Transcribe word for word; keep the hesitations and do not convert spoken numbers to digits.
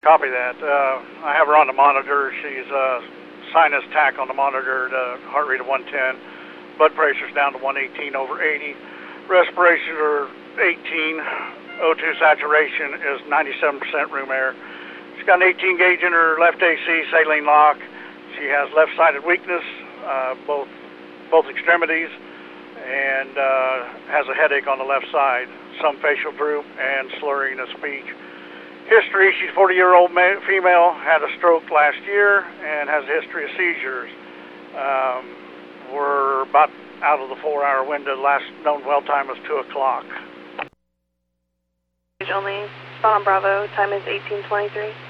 Copy that. Uh, I have her on the monitor. She's uh, sinus tach on the monitor, the heart rate of one ten. Blood pressure's down to one eighteen over eighty. Respiration are eighteen. O two saturation is ninety-seven percent room air. She's got an eighteen gauge in her left A C, saline lock. She has left-sided weakness, uh, both both extremities, and uh, has a headache on the left side, some facial droop, and slurring of speech. History, she's a forty-year-old female, had a stroke last year, and has a history of seizures. Um, we're about out of the four-hour window. The last known well time was two o'clock. Only, spot on Bravo, time is eighteen twenty-three.